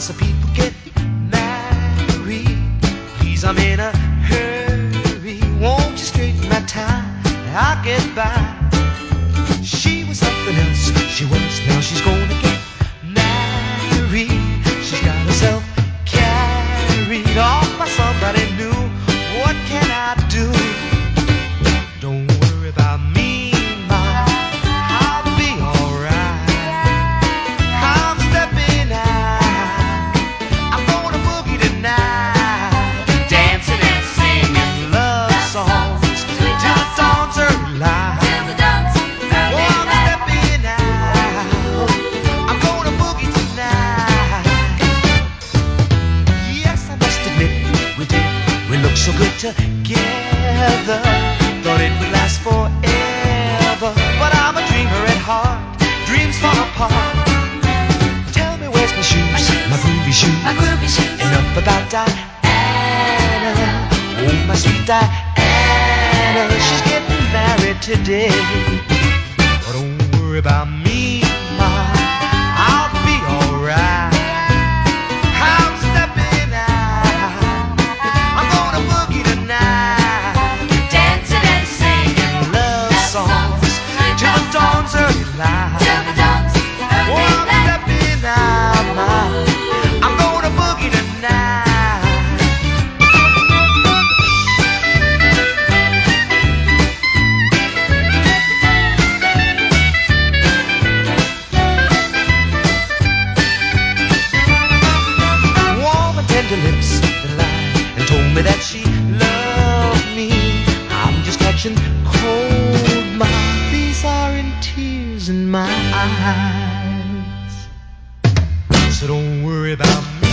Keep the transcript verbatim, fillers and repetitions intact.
some people get married. Please, I'm in a hurry. Won't you straighten my tie? I'll get by. She was something else. She was. Now she's gonna get married. She's got herself carried off by somebody new. What can I do? Don't worry about me, ma. I'll be alright. I'm stepping out. I'm gonna boogie tonight, dancing and singing love songs till the dawn's early light. Oh, I'm stepping out. I'm gonna boogie tonight. Yes, I must admit we did. We look so good together. Thought it would last forever. But I'm a dreamer at heart. Dreams fall apart. Tell me where's my shoes, my groovy shoes. My groovy shoes. Enough about Diana. Oh, my sweet Diana. She's getting married today. But don't worry about me, ma. I'll be alright. I'm stepping out. I'm gonna boogie tonight, dancing and singing love songs till the dawn's early light. Oh, I'm stepping out, ma. I'm gonna boogie tonight. Warm and tender lips that lied and told me that she loved me. I'm just catching cold, ma. These aren't tears in my eyes. So don't worry about me.